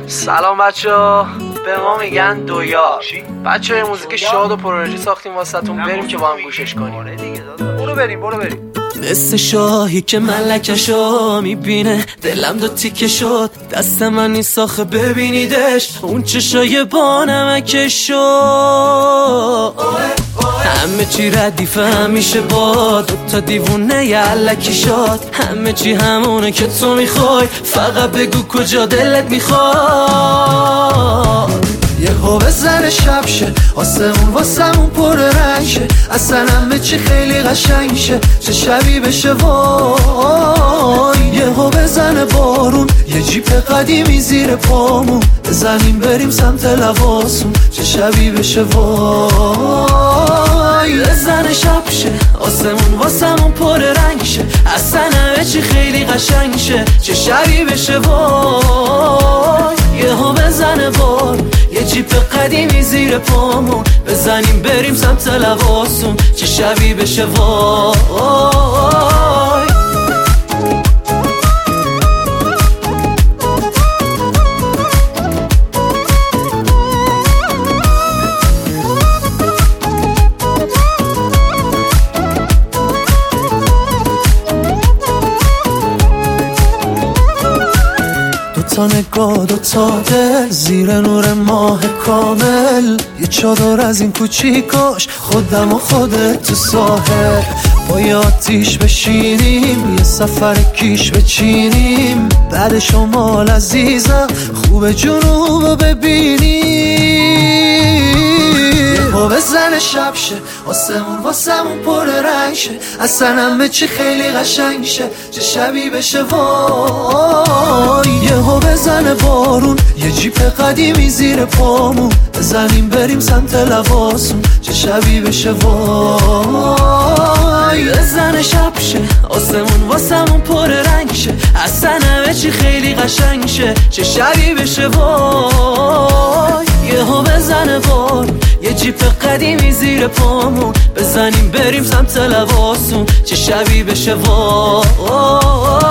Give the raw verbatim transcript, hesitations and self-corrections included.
سلام بچه‌ها، به ما میگن دویار. بچه‌ها یه موزیک شاد و پرانرژی ساختیم واسهتون، بریم که با هم گوشش کنیم. برو بریم برو بریم. مثل شاهی که ملکشو میبینه دلم دو تیکه شد، دست من نیست آخه ببینیدش، اون چشای با نمکشو. همه چی ردیفه همیشه با دوتا دیوونه یه علکی شد، همه چی همونه که تو میخوای، فقط بگو کجا دلت میخواد. یه ها بزن شب شه، آسمون واسمون پر رنگ شه، اصلا همه چی خیلی قشنگ شه، چه شبی بشه وای. یه ها بزن بارون، یه جیپ قدیمی زیر پامون، بزنیم بریم سمت لباسون، چه شبی بشه وای. بزن شب شه، آسمون واسمون پر رنگ شه، اصلا همه چی خیلی قشنگ شه، چه شبی بشه وای. یه ها بزن بارون، یه جیپ قدیمی زیر پامون، بزنیم بریم سمت لباسون، چه شبی بشه وای. دوتا نگاه دوتا دل زیر نور ماه کامل، یه چادر از این کوچیکاش خودم و خودت تو ساحل، با یه آتیش بشینیم یه سفر کیش بچینیم، بعد شمال عزیزم خوب جنوب ببینیم. با بزن شب شه، آسمون واسمون پر رنگ شه، اصلا همه چی خیلی قشنگ شه، چه شبی بشه وای. یه ها بزن بارون، یه جیپ قدیمی زیر پامون، بزنیم بریم سمت لباسون، چه شبی بشه وای. بزن شب شه، آسمون واسمون پر رنگ شه، اصلا همه چی خیلی قشنگ شه، چه شبی بشه وای. یه ها بزن بارون، یه جیپ قدیمی زیر پامون، بزنیم بریم سمت لباسون، چه شبی بشه وای.